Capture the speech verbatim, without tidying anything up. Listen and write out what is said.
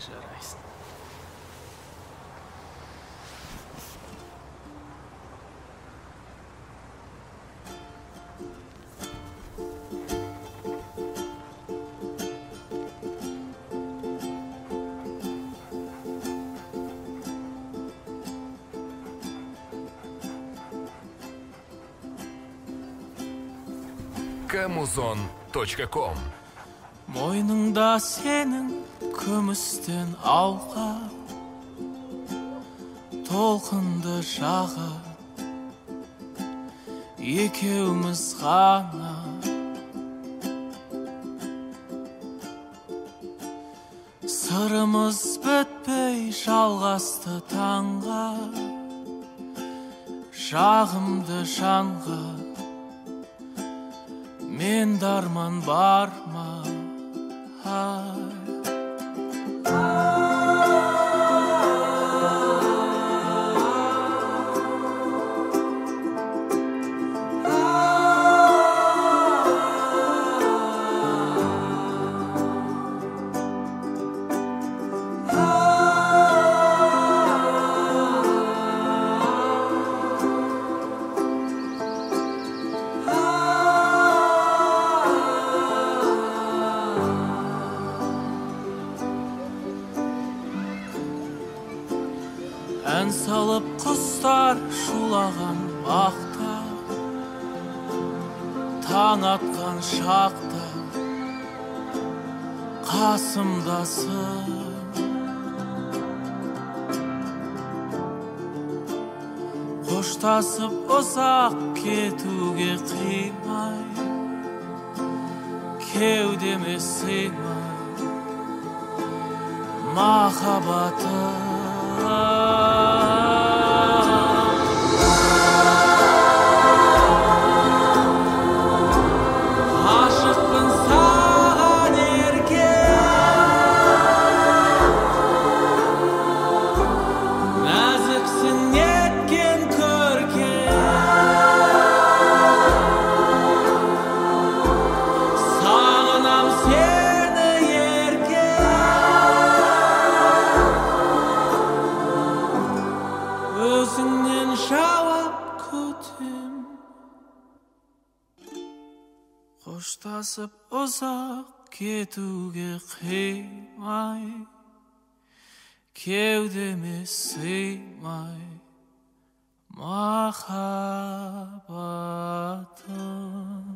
жарайсың. камузон точка ком. Мойныңда сенің күмістен алқа, толқынды жағы, екеуміз ғана. Сырымыз бітпей жалғасты таңға, жағымды жанға. Мен дарман бар ма? Ән салып құстар шулаған бақта, таң атқан шақта қасымдасың. Қоштасып ұзақ кетуге қимай, кеудеме сыймай махаббатым. Ғашықпын саған еркем, нәзіксің неткен көркем, сағынам сені еркем, өзіңнен жауап күтем. Қоштасып ұзақ кетуге қимай, кеудеме сыймай махаббатым.